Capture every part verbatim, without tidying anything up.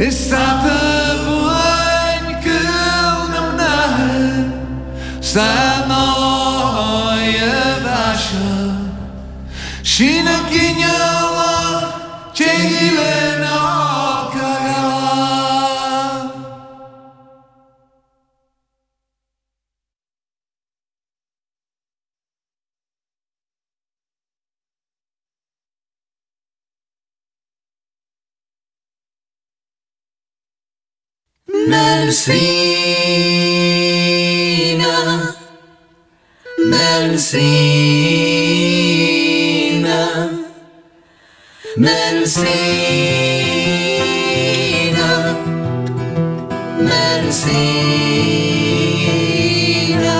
è stata buona che non è sta noia bascia scina chignala c'è le no cagà. Melsina, Melsina, Melsina, Melsina,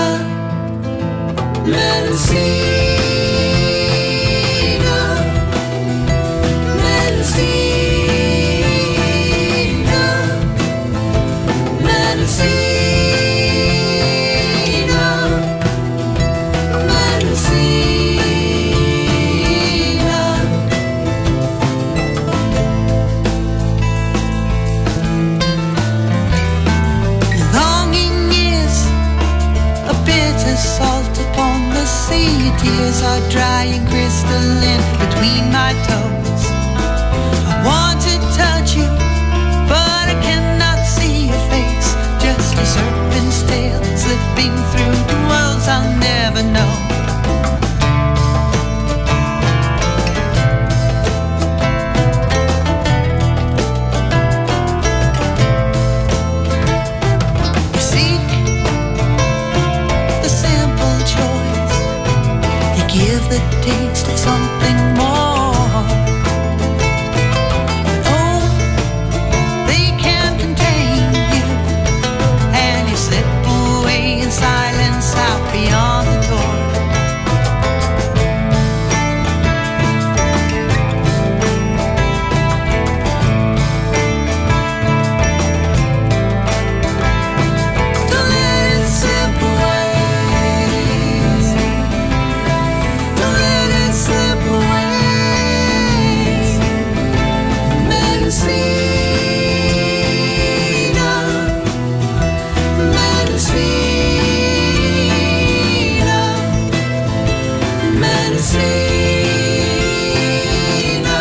Melsina. Tears are dry and crystalline between my toes. I want to touch you, but I cannot see your face. Just a serpent's tail slipping through the worlds I'll never know. Give the taste of something more. Oh, they can't contain you, and you slip away in silence out beyond the door. Don't let it slip away. Slip away, Melsina, Melsina, Melsina,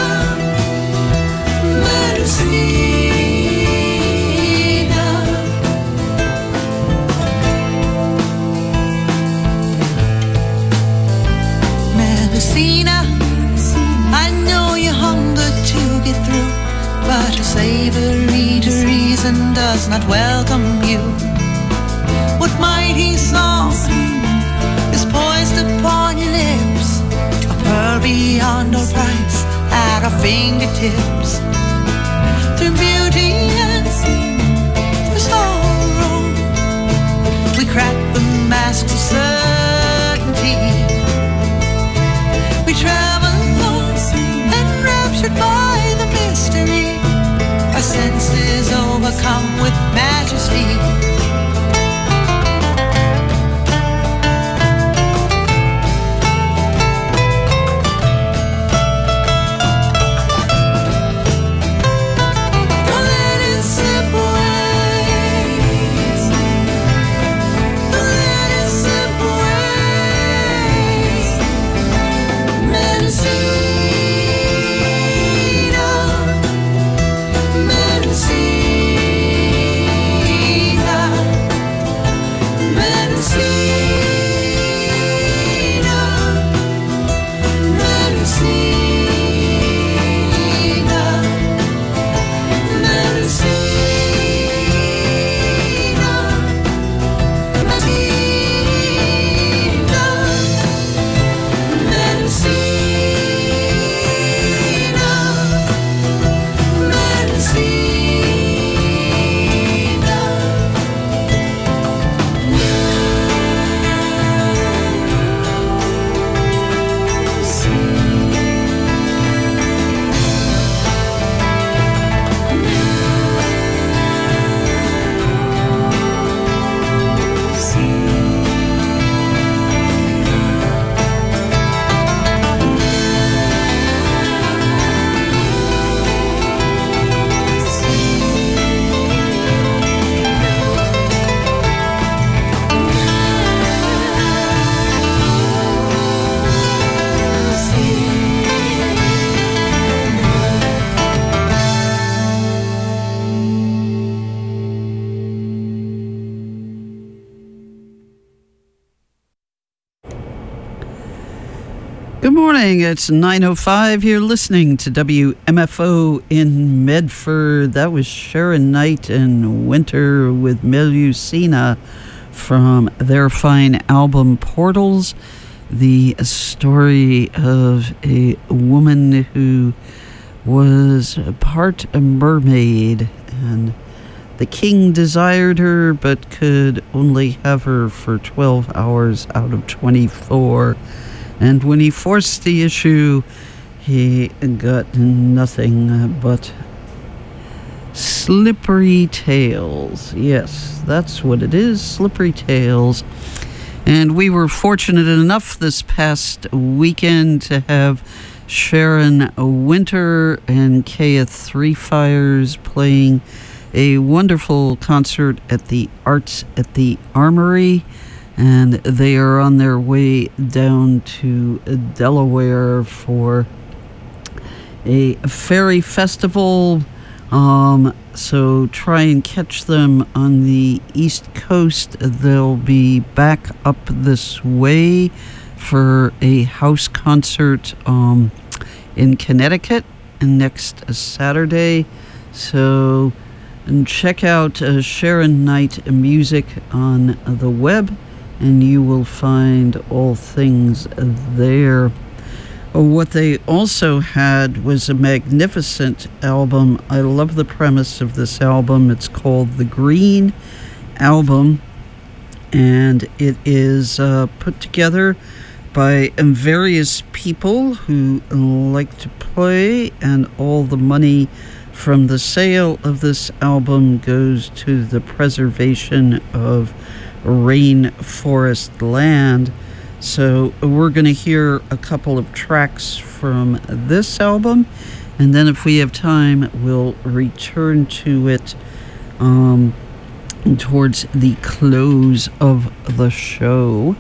Melsina. Melsina, I know you hunger to get through, but your savory to reason does not welcome you. What mighty song is poised upon your lips, a pearl beyond all price at our fingertips. Through beauty and through sorrow, we crack the masks of certainty. We travel lost and raptured by the mystery, our senses overcome with majesty. Don't let it slip away. Don't let it slip away. Melsina, Melsina, morning. It's nine oh five. You're listening to W M F O in Medford. That was Sharon Knight and Winter with Melusina from their fine album Portals. The story of a woman who was part a mermaid, and the king desired her but could only have her for twelve hours out of twenty-four. And when he forced the issue, he got nothing but slippery tails. Yes, that's what it is, slippery tails. And we were fortunate enough this past weekend to have Sharon Winter and Kaya Three Fires playing a wonderful concert at the Arts at the Armory. And they are on their way down to Delaware for a fairy festival. Um, so try and catch them on the East Coast. They'll be back up this way for a house concert um, in Connecticut next Saturday. So and check out uh, Sharon Knight music on the web, and you will find all things there. What they also had was a magnificent album. I love the premise of this album. It's called The Green Album, and it is uh, put together by various people who like to play, and all the money from the sale of this album goes to the preservation of rainforest land. So we're going to hear a couple of tracks from this album, and then if we have time, we'll return to it um, towards the close of the show.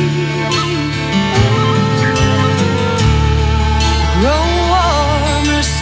Grow warmer.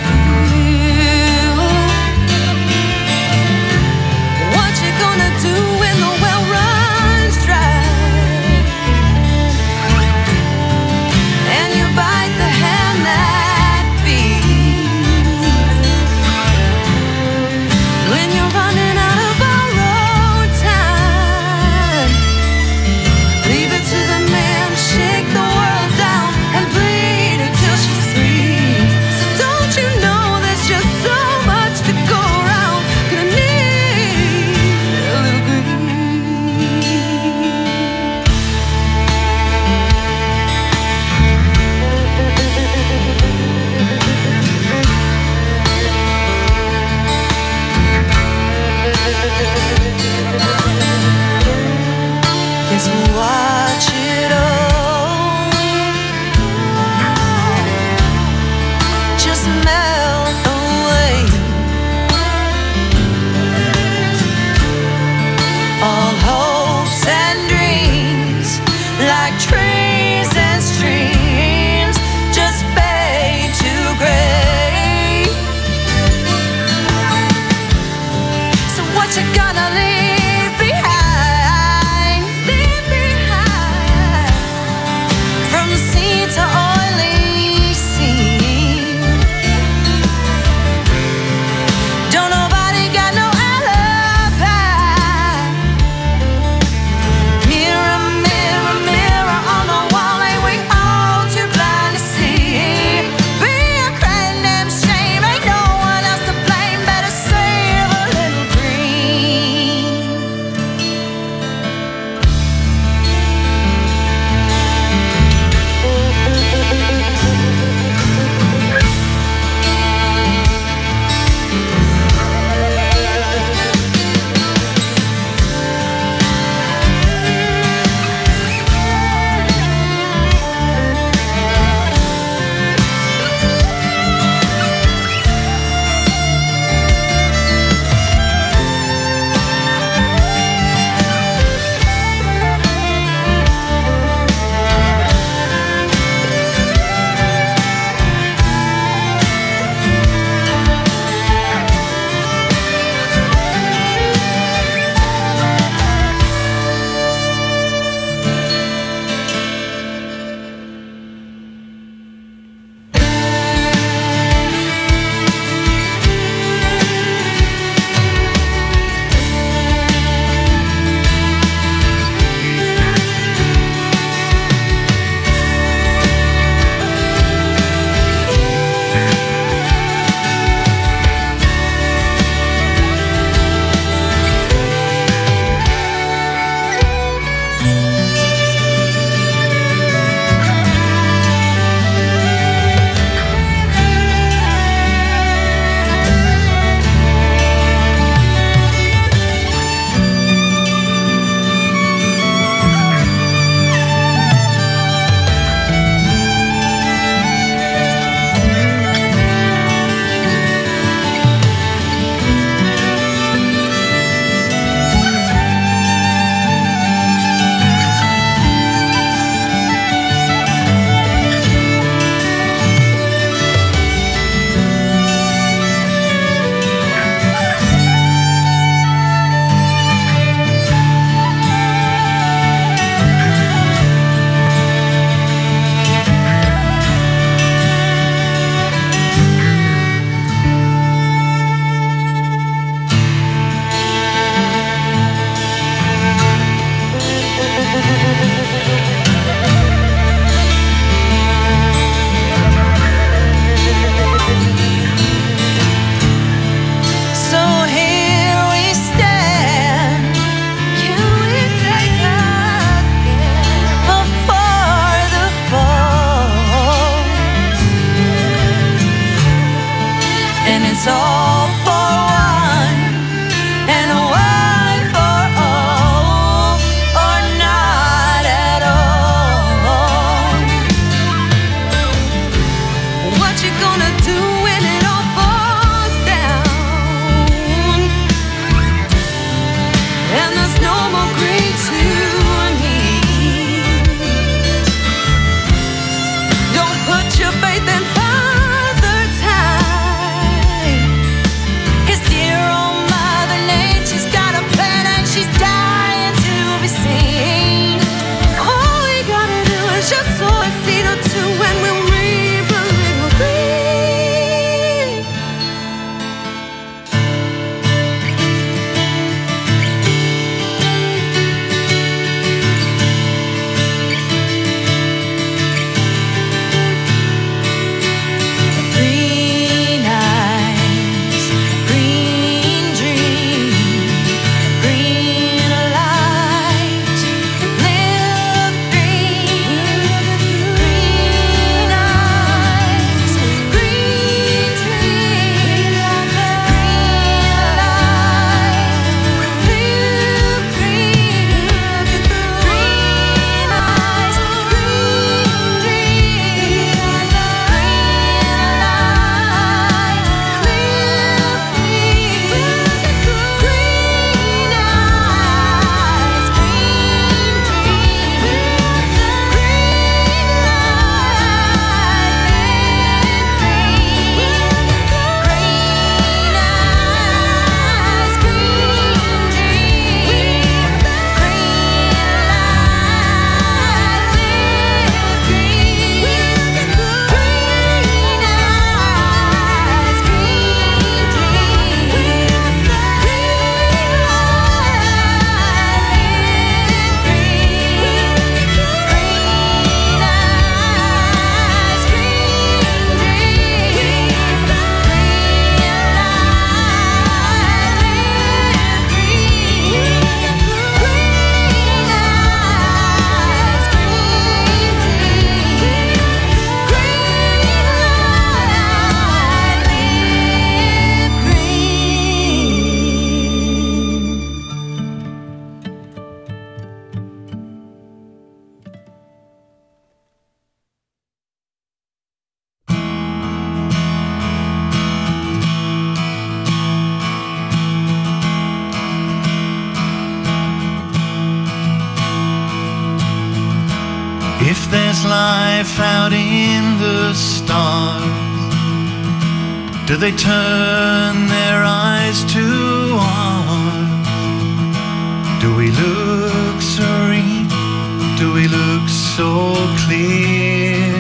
life out in the stars? Do they turn their eyes to ours? Do we look serene? Do we look so clear?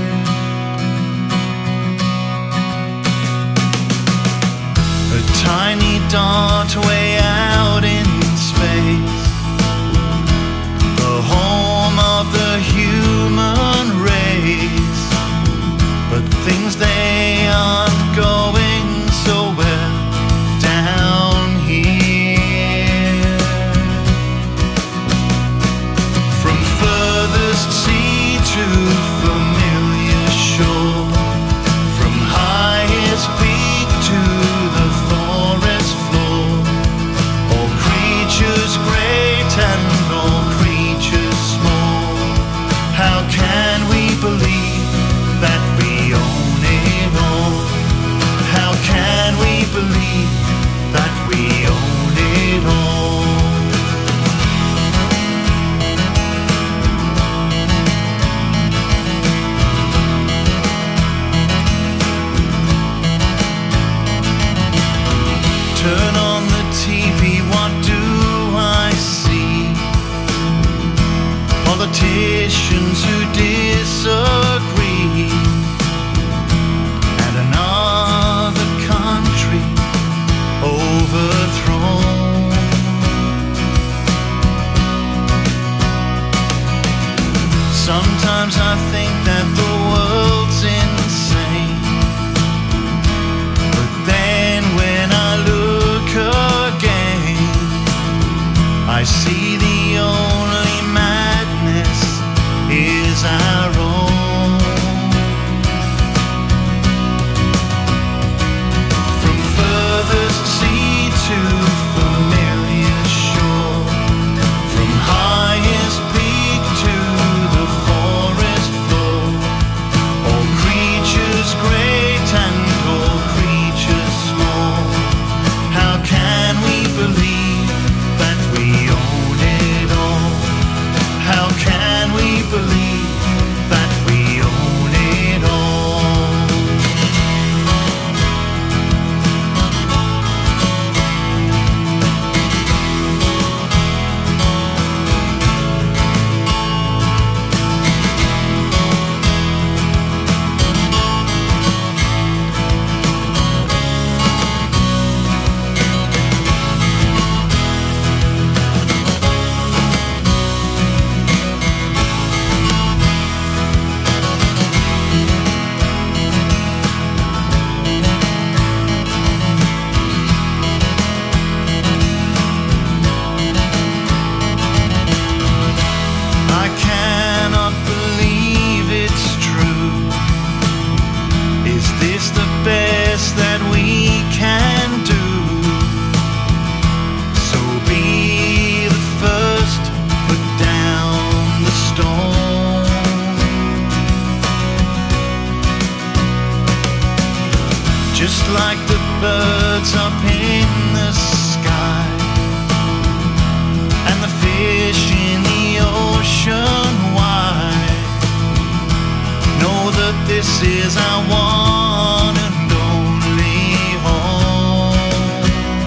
A tiny dot way out in space, the home of the human race. But things, they aren't going so well down here. From furthest sea to familiar shore, from highest peak to the forest floor, all creatures great and all creatures small. How can we believe that we own it all? How can we believe that we own it all? Turn on the T V, what do I see? Politicians who disagree, and another country overthrown. Sometimes I think that the world's insane, but then when I look again, I see the only madness is our own. From furthest sea to familiar shore, from highest peak to the forest floor, all creatures great and all creatures small. How can we believe that we own it all? How can we believe that we own it all? I cannot believe it's true. Is this the best that we can do? So be the first, put down the stone. Just like the birds up in the sky, and the fish in the ocean wide, know that this is our one and only home.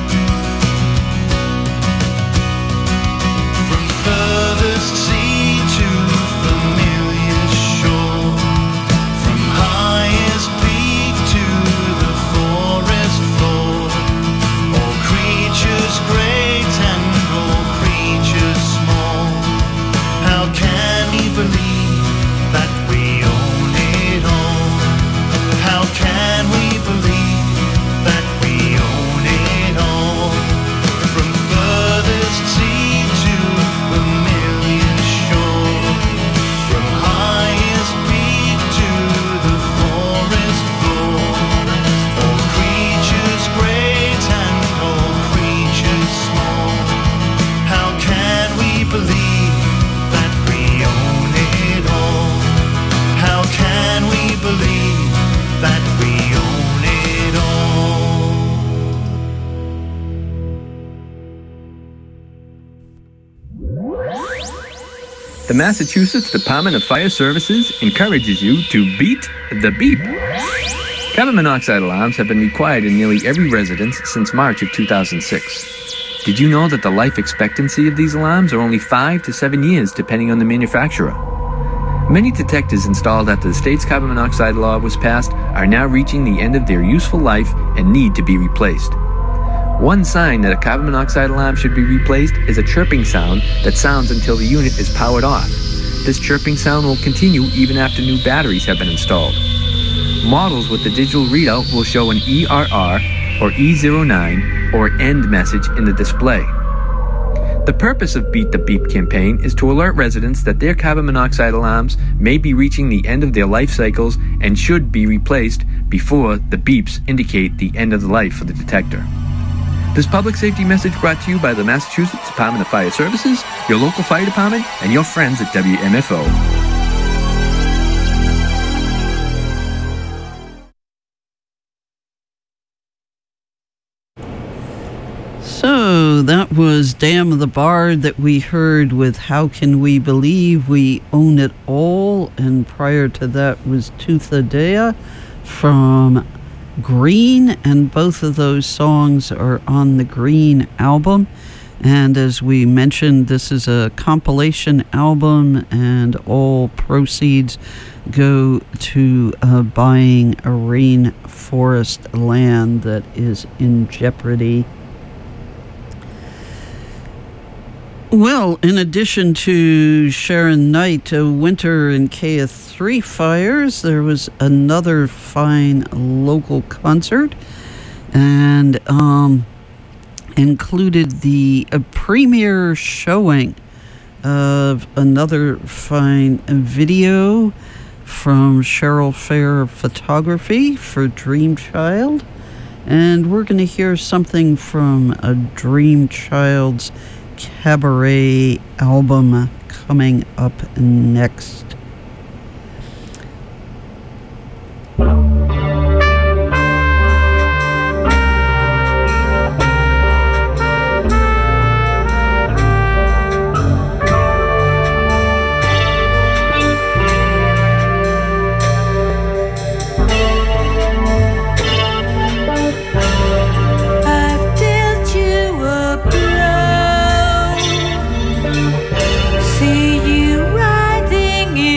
From furthest sea to familiar shore, from highest peak to the forest floor, all creatures great and all creatures small. How can we believe that we own it all? How can The Massachusetts Department of Fire Services encourages you to beat the beep. Carbon monoxide alarms have been required in nearly every residence since March of two thousand six. Did you know that the life expectancy of these alarms are only five to seven years depending on the manufacturer? Many detectors installed after the state's carbon monoxide law was passed are now reaching the end of their useful life and need to be replaced. One sign that a carbon monoxide alarm should be replaced is a chirping sound that sounds until the unit is powered off. This chirping sound will continue even after new batteries have been installed. Models with the digital readout will show an E R R or E zero nine or END message in the display. The purpose of Beat the Beep campaign is to alert residents that their carbon monoxide alarms may be reaching the end of their life cycles and should be replaced before the beeps indicate the end of the life of the detector. This public safety message brought to you by the Massachusetts Department of Fire Services, your local fire department, and your friends at W M F O. So that was Dam of the Bard that we heard with How Can We Believe We Own It All, and prior to that was Tootha Dea from Green, and both of those songs are on the Green album. And as we mentioned, this is a compilation album, and all proceeds go to uh, buying a rainforest land that is in jeopardy. Well, in addition to Sharon Knight, uh, Winter and K F three fires, there was another fine local concert, and um, included the uh, premiere showing of another fine video from Cheryl Fair Photography for Dream Child. And we're going to hear something from a Dream Child's Cabaret album coming up next. See you riding in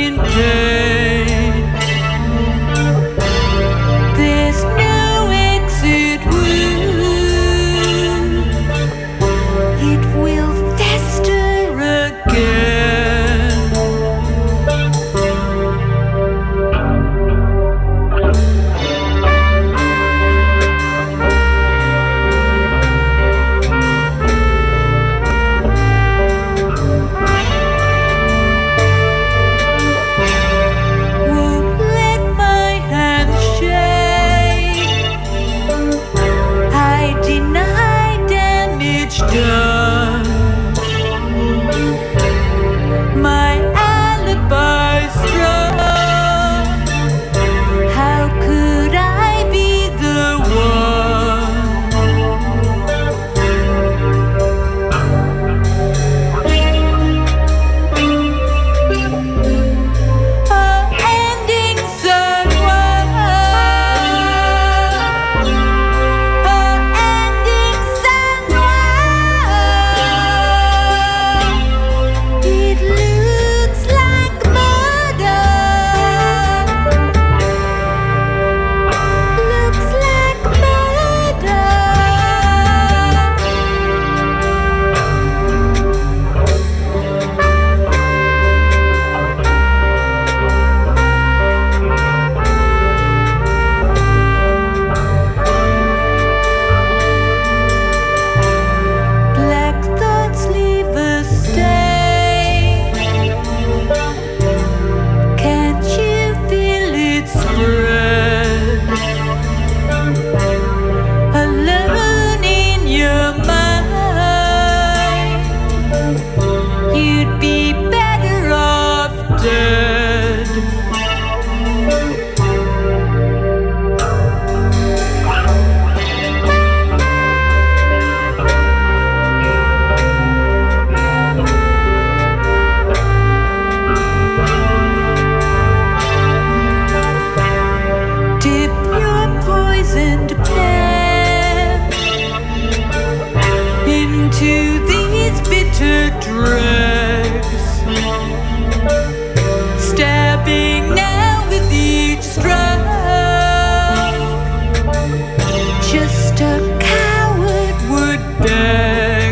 a coward would beg.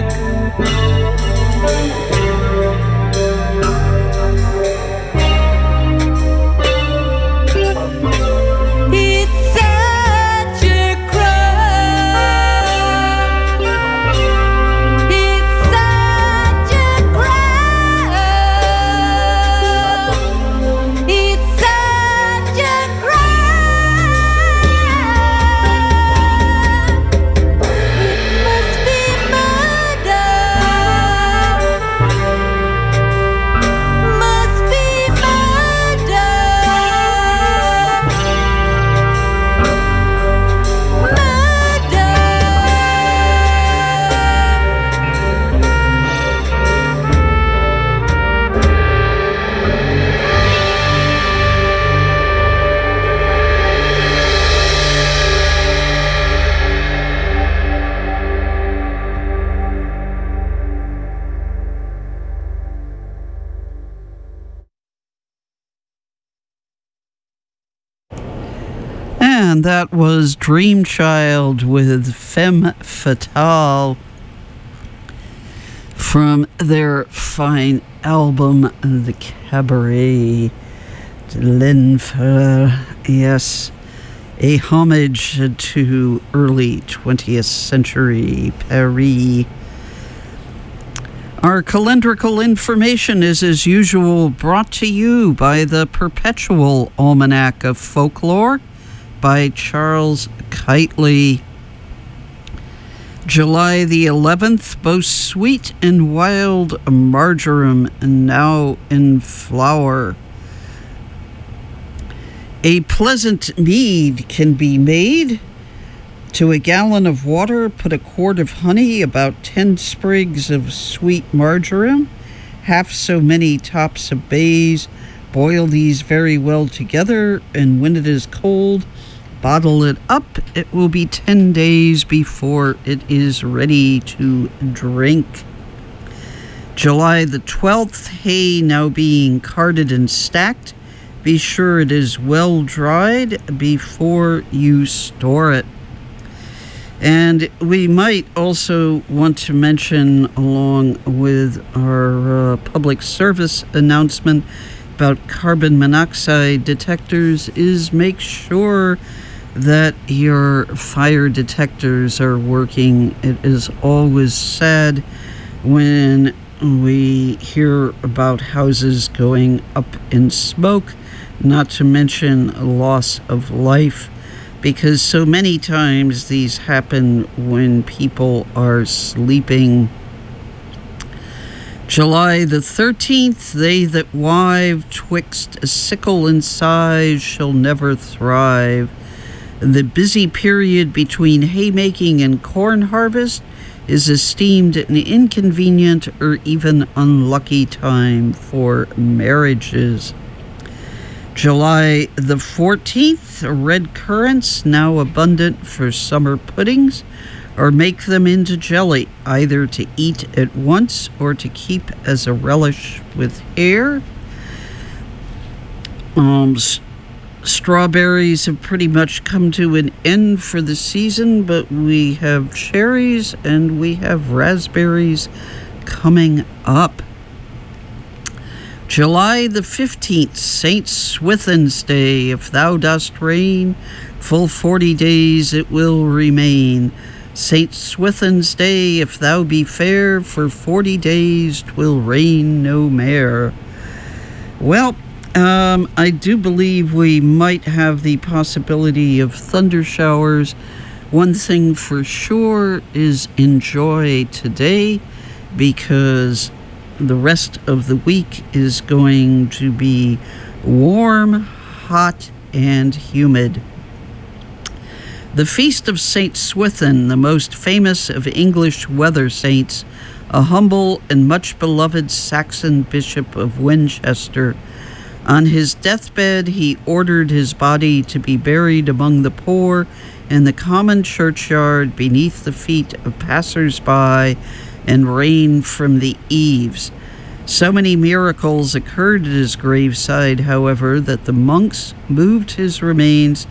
It's such a crime. It's such a crime. It's such a crime. It must be murder. Must be murder. And that was Dream Child with Femme Fatale from their fine album, The Cabaret de l'Enfer. Yes, a homage to early twentieth century Paris. Our calendrical information is, as usual, brought to you by the Perpetual Almanac of Folklore by Charles Keightley. July the eleventh boasts sweet and wild marjoram, now in flower. A pleasant mead can be made. To a gallon of water, put a quart of honey, about ten sprigs of sweet marjoram, half so many tops of bays. Boil these very well together, and when it is cold, bottle it up. It will be ten days before it is ready to drink. July the twelfth, hay now being carted and stacked. Be sure it is well dried before you store it. And we might also want to mention, along with our uh, public service announcement about carbon monoxide detectors, is make sure that your fire detectors are working. It is always sad when we hear about houses going up in smoke, not to mention loss of life, because so many times these happen when people are sleeping. July the thirteenth, they that wive twixt a sickle and scythe shall never thrive. The busy period between haymaking and corn harvest is esteemed an inconvenient or even unlucky time for marriages. July the fourteenth, red currants, now abundant for summer puddings, or make them into jelly, either to eat at once or to keep as a relish with hare. Um, Strawberries have pretty much come to an end for the season, but we have cherries and we have raspberries coming up. July the fifteenth, Saint Swithin's Day. If thou dost reign, full forty days it will remain. Saint Swithin's Day, if thou be fair, for forty days 'twill rain no mair. Well, Um, I do believe we might have the possibility of thunder showers. One thing for sure is enjoy today, because the rest of the week is going to be warm, hot, and humid. The Feast of Saint Swithin, the most famous of English weather saints, a humble and much beloved Saxon Bishop of Winchester. On his deathbed, he ordered his body to be buried among the poor in the common churchyard beneath the feet of passers-by and rain from the eaves. So many miracles occurred at his graveside, however, that the monks moved his remains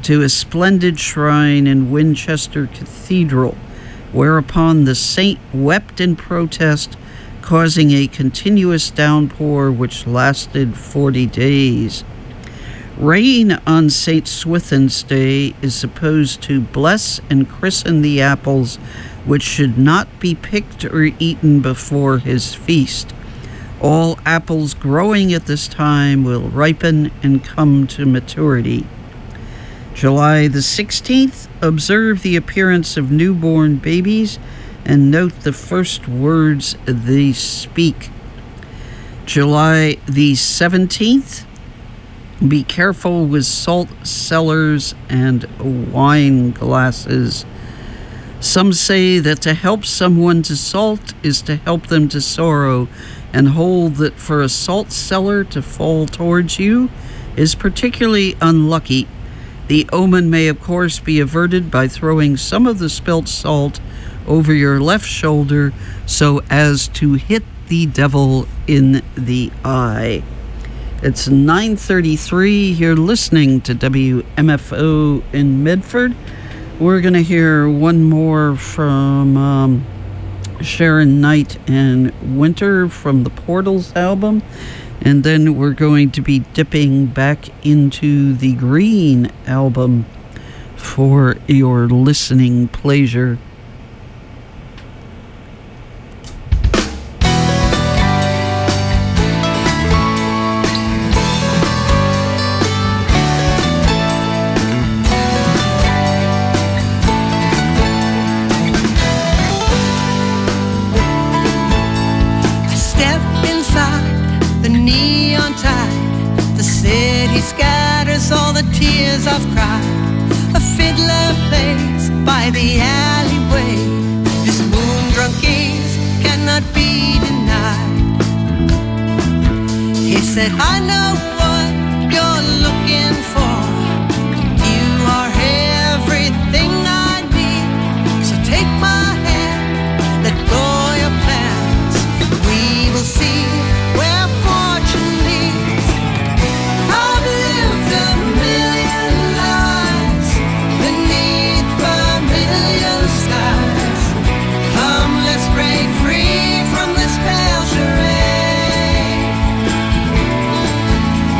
to a splendid shrine in Winchester Cathedral, whereupon the saint wept in protest, causing a continuous downpour which lasted forty days. Rain on Saint Swithin's Day is supposed to bless and christen the apples, which should not be picked or eaten before his feast. All apples growing at this time will ripen and come to maturity. July the sixteenth, observe the appearance of newborn babies and note the first words they speak. July the seventeenth, be careful with salt cellars and wine glasses. Some say that to help someone to salt is to help them to sorrow, and hold that for a salt cellar to fall towards you is particularly unlucky. The omen may, of course, be averted by throwing some of the spilt salt over your left shoulder so as to hit the devil in the eye. It's nine thirty-three. You're listening to W M F O in Medford. We're going to hear one more from um, Sharon Knight and Winter from the Portals album. And then we're going to be dipping back into the Green album for your listening pleasure. All the tears I've cried, a fiddler plays by the alleyway. This moon-drunk gaze cannot be denied. He said, I know what you're looking for. You are everything I need. So take my hand, let go your plans. We will see where fortune leads. I've lived a million lives beneath vermilion skies. Come, let's break free from this pale charade.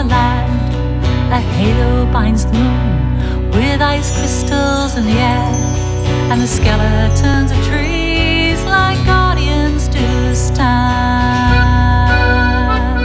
the land. A halo binds the moon with ice crystals in the air, and the skeletons of trees like guardians do stand.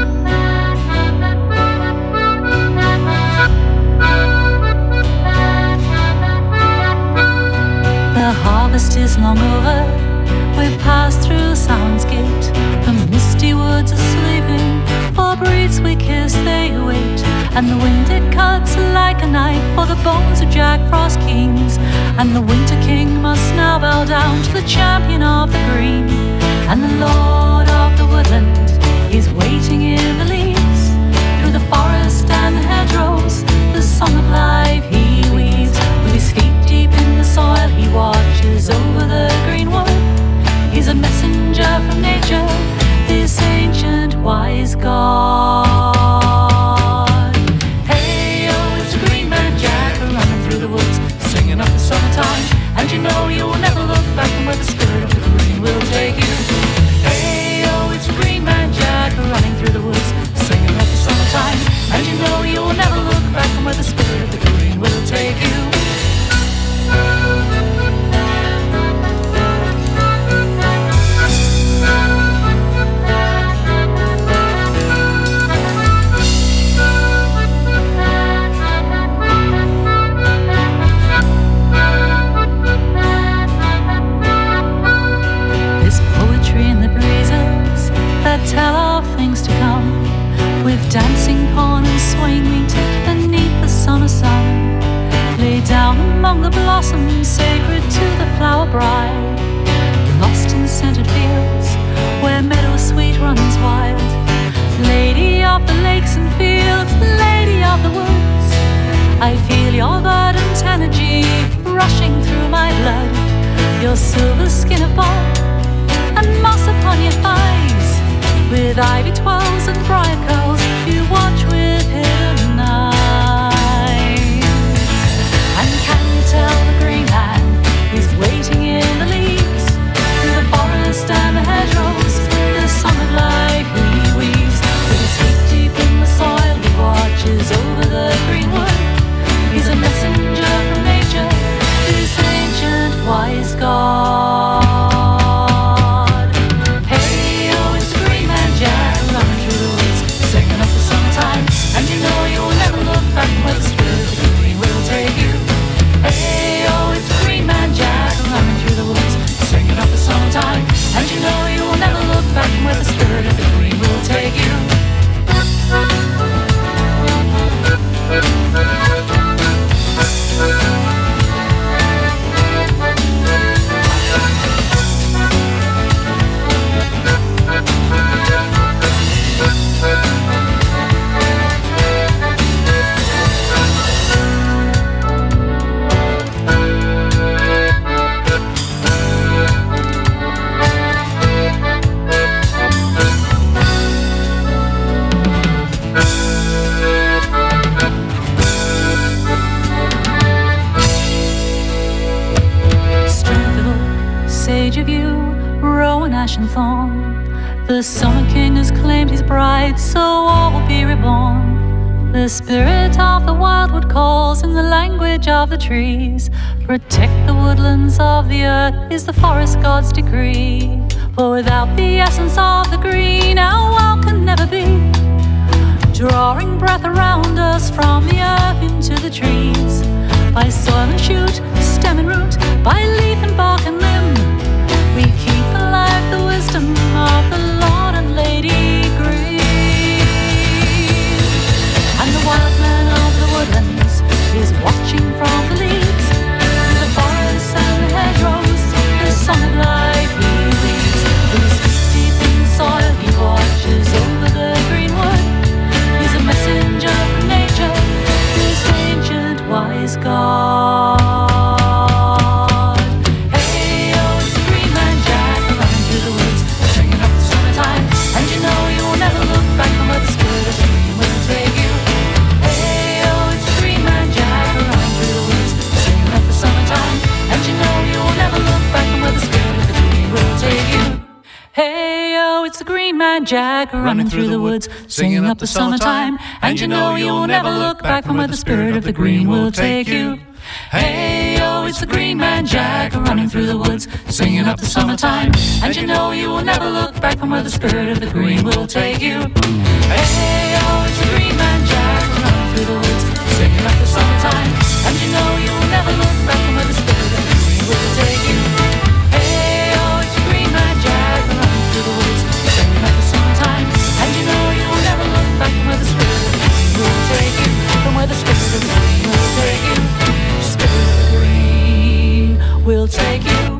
The harvest is long over, we've passed through Sound's Gate. The misty woods are sleeping, for breeds we kiss they wait, and the wind it cuts like a knife for the bones of Jack Frost kings. And the Winter King must now bow down to the champion of the green, and the Lord of the woodland is waiting in the leaves. Through the forest and the hedgerows, the song of life he weaves. With his feet deep in the soil, he watches over the green wood. He's a messenger from nature, this ancient wise God. Hey, oh, it's a green man Jack running through the woods, singing up the summertime. And you know you'll never look back from where the spirit of the green will take you. Hey, oh, it's a green man Jack running through the woods, singing up the summertime. And you know you'll never look back from where the spirit of the green will take you. Tell of things to come, with dancing pawn and swaying meet beneath the summer sun. Lay down among the blossoms, sacred to the flower bride, lost in scented fields where meadow sweet runs wild. Lady of the lakes and fields, lady of the woods, I feel your verdant energy rushing through my blood. Your silver skin of bark and moss upon your thighs, with ivy twirls and briar curls, you watch with hidden eyes. And can you tell the green man is waiting in the leaves? Through the forest and the hedgerows, the song of life he weaves. With his feet deep in the soil, he watches over the green wood. He's a messenger from nature, this ancient wise God. And you know you'll never look back where the spirit of the green will take you. Hey, oh, it's the green man Jack running through the woods, singing up the summertime. And you know you'll never look back where the spirit of the green will take you. Of you, rowan, ash and thorn, the summer king has claimed his bride, so all will be reborn. The spirit of the wildwood calls in the language of the trees. Protect the woodlands of the earth is the forest god's decree. For without the essence of the green, our world can never be. Drawing breath around us from the earth into the trees, by soil and shoot, stem and root, by leaf and bark and limb, we keep alive the wisdom of the Lord and Lady Green. And the wild man of the woodlands is watching from the leaves, through the forests and the hedgerows, the song of life he weaves. With his feet deep in the soil, he watches over the green wood. He's a messenger from nature, this ancient wise God. Hey, oh, it's the green man Jack running through the woods, singing up Hey, oh, it's the Green Man Jack running through the woods, singing up the summertime. And you know you'll never look back from where the spirit of the green will take you. Hey, oh, it's the Green Man Jack running through the woods, singing up the summertime. And you know you will never look back from where the spirit of the green will take you. Hey, oh, it's the Green Man Jack running through the woods, singing up the summertime. And you know you will never look back from where the spirit of the green will take you. Hey, oh, it's the Green Man Jack running through the woods, singing up the summertime. And you know you will never look back from where the spirit of the green will take you. From where the spirit of the green will take you. We'll take you.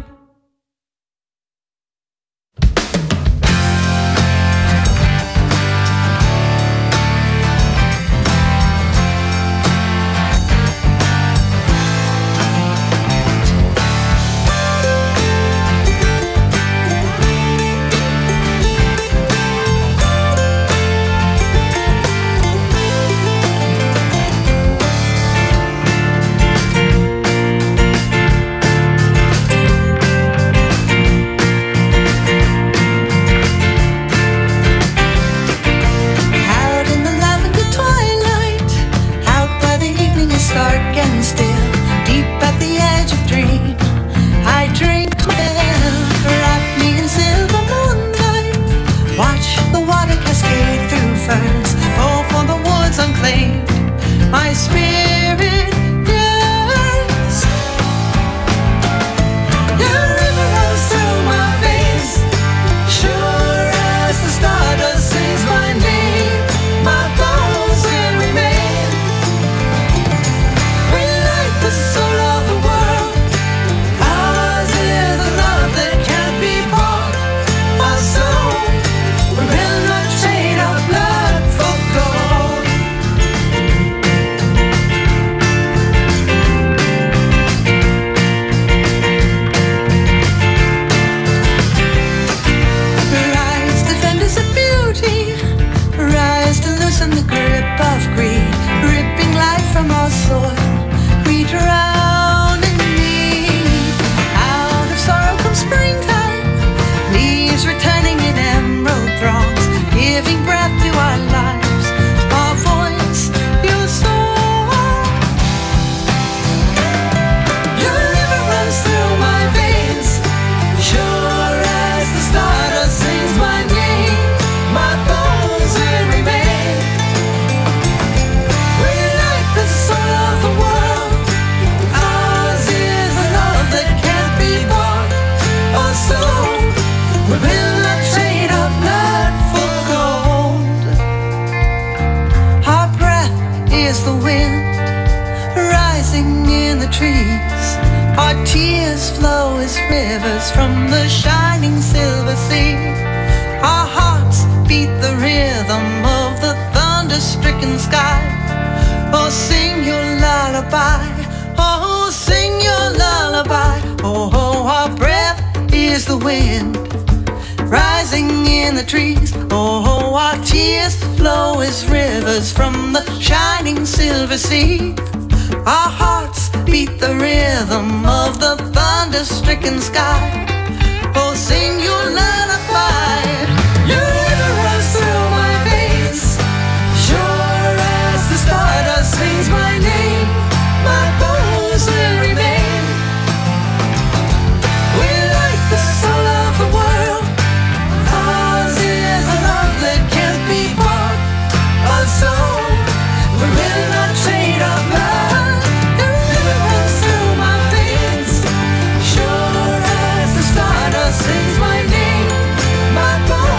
Sings my name, my boy.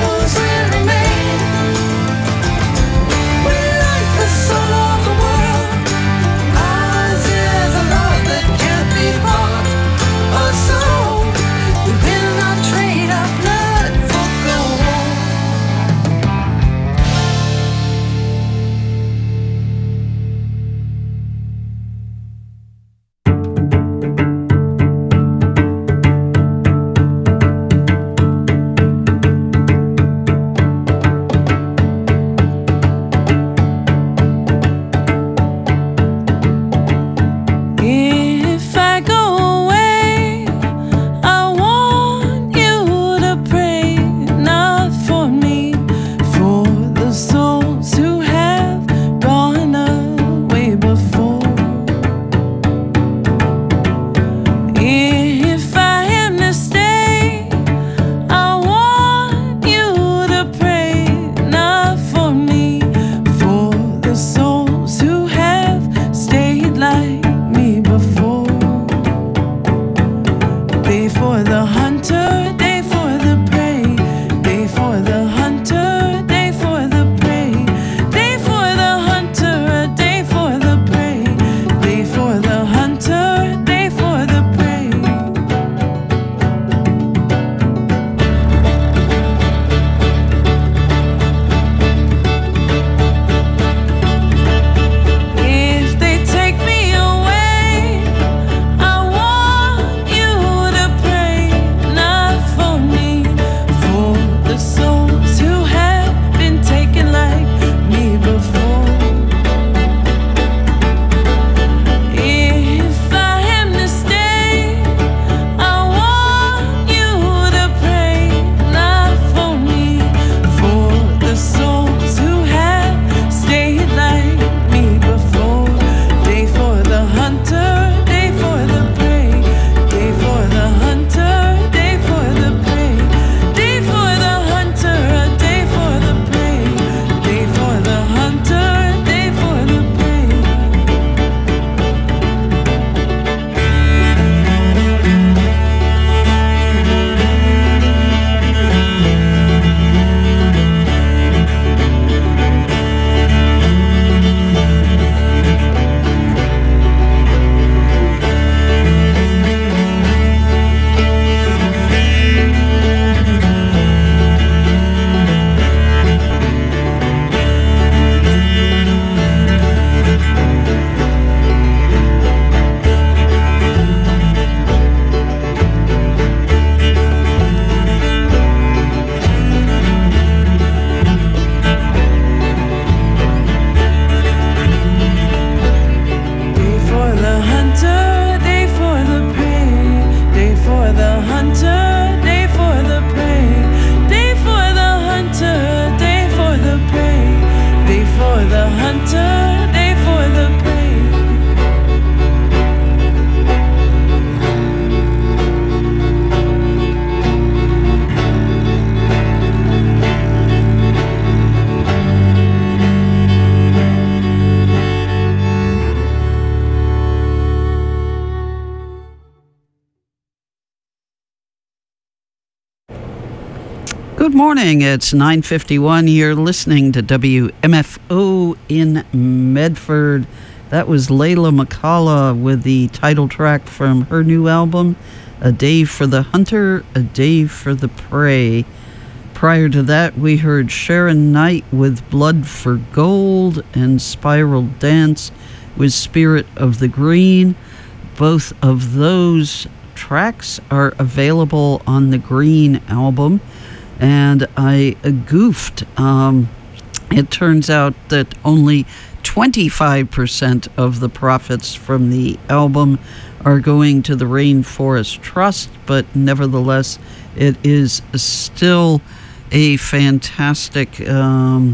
Good morning. It's nine fifty-one. You're listening to W M F O in Medford. That was Layla McCalla with the title track from her new album, A Day for the Hunter, A Day for the Prey. Prior to that, we heard Sharon Knight with Blood for Gold and Spiral Dance with Spirit of the Green. Both of those tracks are available on the Green album. And I goofed. Um, it turns out that only twenty-five percent of the profits from the album are going to the Rainforest Trust, but nevertheless, it is still a fantastic um,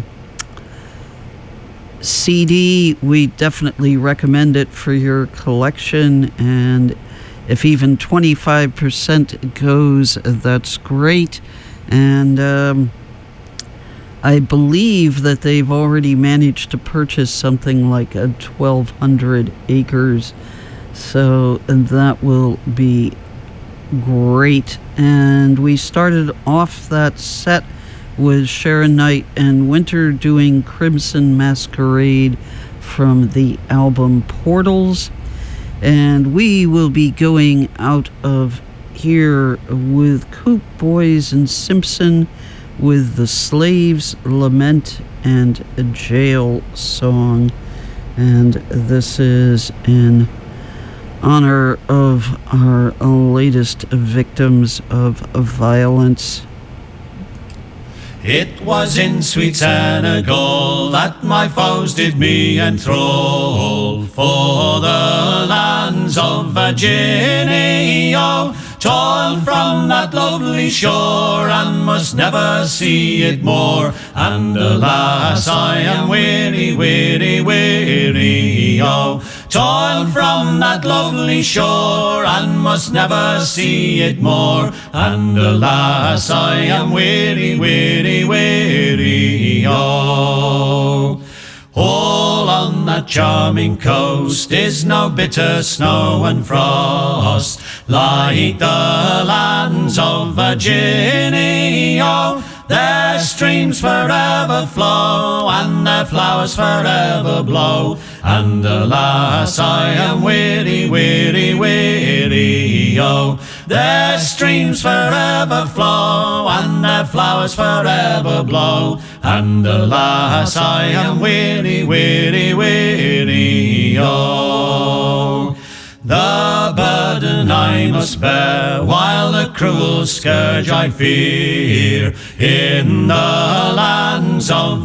C D. We definitely recommend it for your collection, and if even twenty-five percent goes, that's great. And um, I believe that they've already managed to purchase something like a twelve hundred acres. So that will be great. And we started off that set with Sharon Knight and Winter doing Crimson Masquerade from the album Portals. And we will be going out of here with Coop Boys and Simpson with The Slave's Lament and a Jail Song. And this is in honor of our latest victims of violence. It was in sweet Senegal that my foes did me enthrall, for the lands of Virginia, toiled from that lovely shore, and must never see it more. And alas, I am weary, weary, weary, oh, toiled from that lovely shore, and must never see it more. And alas, I am weary, weary, weary, oh. All on that charming coast is no bitter snow and frost, like the lands of Virginia. Their streams forever flow, and their flowers forever blow. And alas, I am weary, weary, weary, oh. Their streams forever flow, and their flowers forever blow. And alas, I am weary, weary, weary, oh. The burden I must bear, while the cruel scourge I fear, in the lands of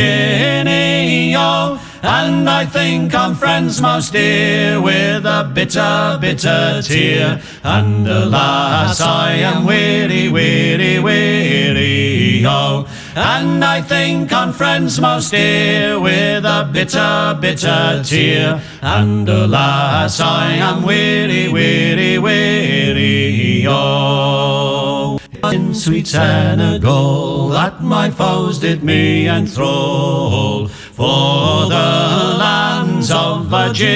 Virginia. And I think on friends most dear, with a bitter, bitter tear. And alas, I am weary, weary, weary, oh. And I think on friends most dear, with a bitter, bitter tear. And alas, I am weary, weary, weary, oh. In sweet Senegal that my foes did me enthrall, for the lands of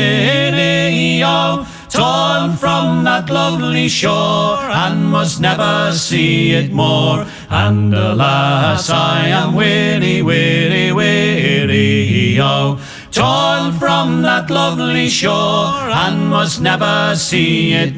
Virginia, torn from that lovely shore, and must never see it more. And alas, I am weary, weary, weary, oh, torn from that lovely shore, and must never see it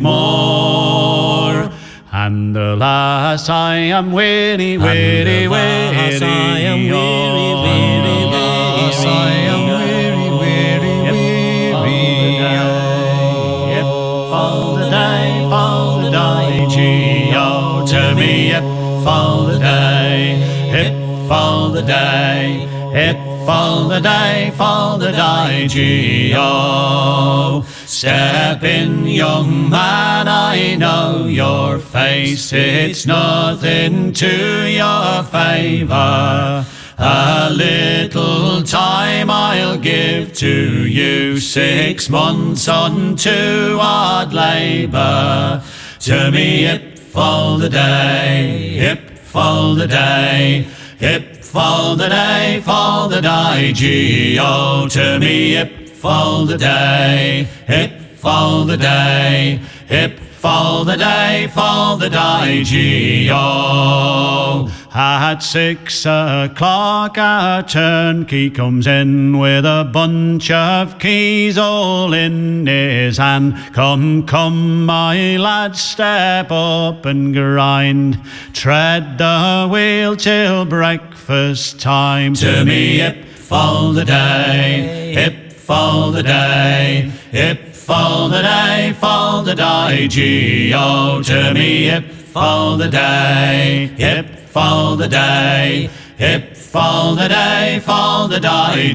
more. And alas, I am weary, weary, weary, I am weary, weary, weary, I am weary, weary, weary. Yep, fall the day, fall the day, gee, oh, to me, yep, fall the day, hip, fall the day, hip, fall the day, fall the day, gee, oh. Step in, young man, I know your face, it's nothing to your favour. A little time I'll give to you, six months unto hard labour. To me, hip, fall the day, hip, fall the day, hip, fall the day, fall the day, gee, oh, to me, hip, fall the day, hip, fall the day, hip fall the day, fall the day, G-O. At six o'clock a turnkey comes in with a bunch of keys all in his hand. Come, come, my lad, step up and grind. Tread the wheel till breakfast time. To me, hip fall the day, hip fall the day, hip fall the day, fall the day, G-O. To me, hip fall the day, hip fall the day, hip fall the day, fall the day,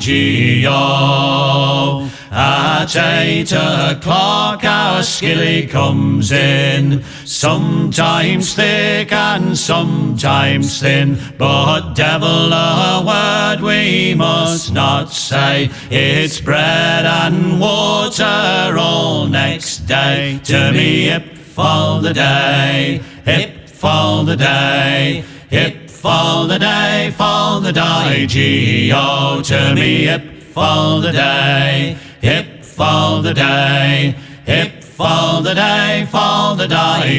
G-O. At eight o'clock our skilly comes in, sometimes thick and sometimes thin, but devil a word we must not say. It's bread and water all next day. To me, hip fall the day, hip fall the day, hip fall the day, fall the day, G-O. To me, hip fall the day, hip fall the day, hip fall the day, fall the day,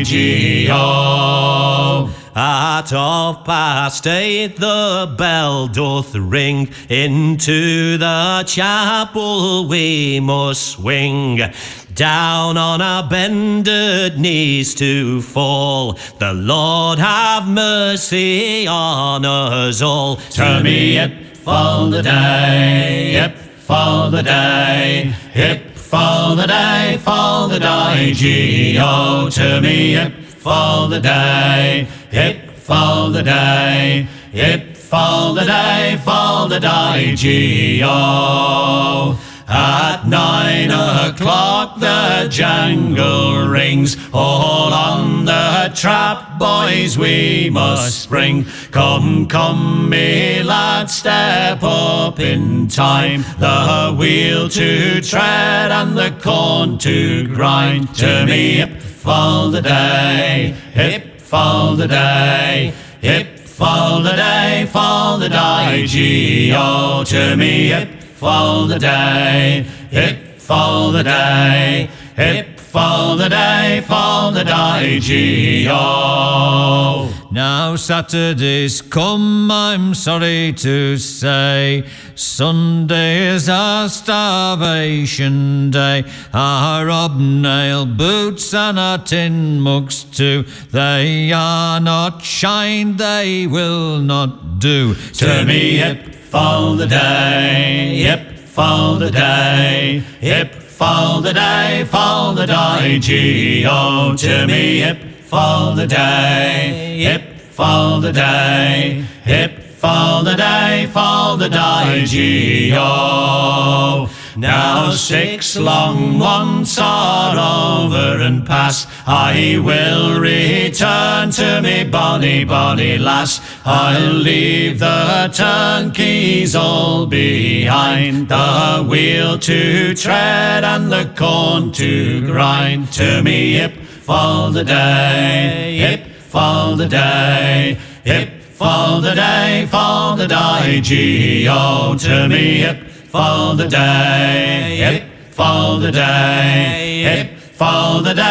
G-O. At half past eight the bell doth ring, into the chapel we must swing, down on our bended knees to fall. The Lord have mercy on us all. To me, hip fall the day, hip fall the day, hip fall the day, fall the day, G-O. To me, hip fall the day, hip fall the day, hip fall the day, fall the day, G-O. At nine o'clock the jangle rings, all on the trap, boys, we must spring. Come, come, me lad, step up in time, the wheel to tread and the corn to grind. To me, hip fall the day, hip fall the day, hip fall the day, fall the day, G-O. To me, hip fall the day, hip fall the day, hip fall the day, fall the day, G-O. Now Saturday's come, I'm sorry to say, Sunday is our starvation day. Our hobnail boots and our tin mugs too, they are not shined, they will not do. To me, hip fall the day, hip fall the day, hip fall the day, fall the day, G-O. To me, hip fall the day, hip fall the day, hip fall the day, fall the day, G-O. Now six long months are over and past, I will return to me bonny, bonny lass. I'll leave the turnkeys all behind, the wheel to tread and the corn to grind. To me, hip fall the day, hip fall the day, hip fall the day, fall the day, G-O. To me, hip fall the day, hip fall the day, hip fall the day.